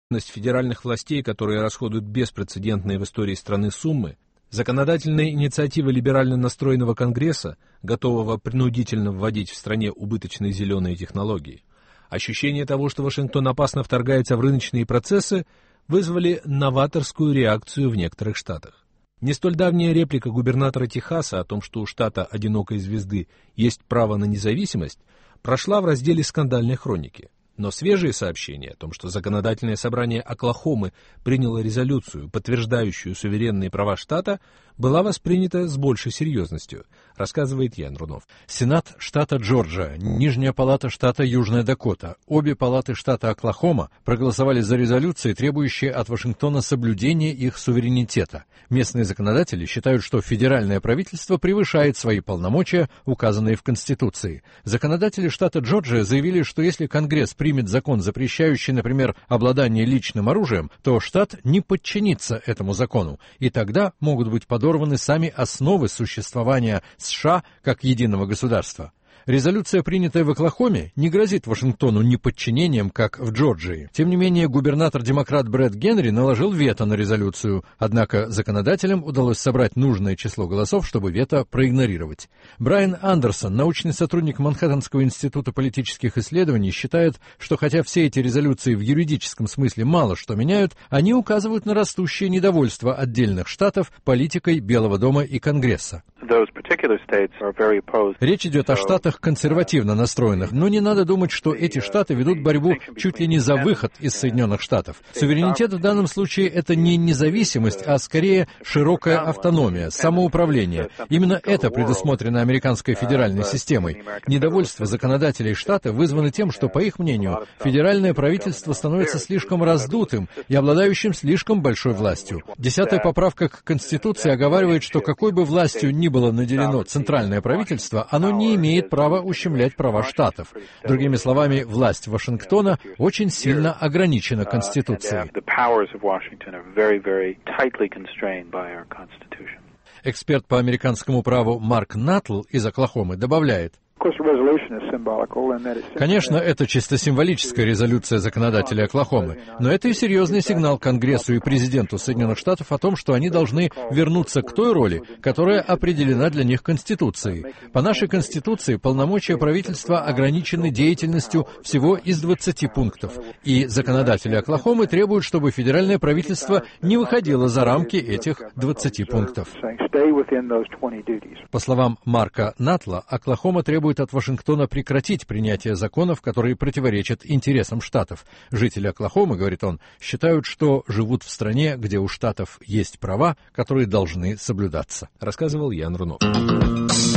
федеральных властей, которые расходуют беспрецедентные в истории страны суммы, законодательная инициатива либерально настроенного Конгресса, готового принудительно вводить в стране убыточные зеленые технологии, ощущение того, что Вашингтон опасно вторгается в рыночные процессы, вызвали новаторскую реакцию в некоторых штатах. Не столь давняя реплика губернатора Техаса о том, что у штата одинокой звезды есть право на независимость, прошла в разделе скандальной хроники. Но свежие сообщения о том, что законодательное собрание Оклахомы приняло резолюцию, подтверждающую суверенные права штата, была воспринята с большей серьезностью, рассказывает Ян Рунов. Сенат штата Джорджия, Нижняя палата штата Южная Дакота, обе палаты штата Оклахома проголосовали за резолюции, требующие от Вашингтона соблюдения их суверенитета. Местные законодатели считают, что федеральное правительство превышает свои полномочия, указанные в Конституции. Законодатели штата Джорджия заявили, что если Конгресс примет закон, запрещающий, например, обладание личным оружием, то штат не подчинится этому закону, и тогда могут быть подорваны сами основы существования США как единого государства. Резолюция, принятая в Оклахоме, не грозит Вашингтону неподчинением, как в Джорджии. Тем не менее, губернатор-демократ Брэд Генри наложил вето на резолюцию, однако законодателям удалось собрать нужное число голосов, чтобы вето проигнорировать. Брайан Андерсон, научный сотрудник Манхэттенского института политических исследований, считает, что хотя все эти резолюции в юридическом смысле мало что меняют, они указывают на растущее недовольство отдельных штатов политикой Белого дома и Конгресса. Речь идет о штатах консервативно настроенных, но не надо думать, что эти штаты ведут борьбу чуть ли не за выход из Соединенных Штатов. Суверенитет в данном случае — это не независимость, а скорее широкая автономия, самоуправление. Именно это предусмотрено американской федеральной системой. Недовольство законодателей штата вызвано тем, что, по их мнению, федеральное правительство становится слишком раздутым и обладающим слишком большой властью. 10-я поправка к Конституции оговаривает, что какой бы властью ни было наделено центральное правительство, оно не имеет права ущемлять права штатов. Другими словами, власть Вашингтона очень сильно ограничена Конституцией. Эксперт по американскому праву Марк Натл из Оклахомы добавляет: конечно, это чисто символическая резолюция законодателей Оклахомы, но это и серьезный сигнал Конгрессу и президенту Соединенных Штатов о том, что они должны вернуться к той роли, которая определена для них Конституцией. По нашей Конституции полномочия правительства ограничены деятельностью всего из 20 пунктов, и законодатели Оклахомы требуют, чтобы федеральное правительство не выходило за рамки этих 20 пунктов. По словам Марка Натла, Оклахома требует от Вашингтона прекратить принятие законов, которые противоречат интересам штатов. Жители Оклахомы, говорит он, считают, что живут в стране, где у штатов есть права, которые должны соблюдаться. Рассказывал Ян Рунов.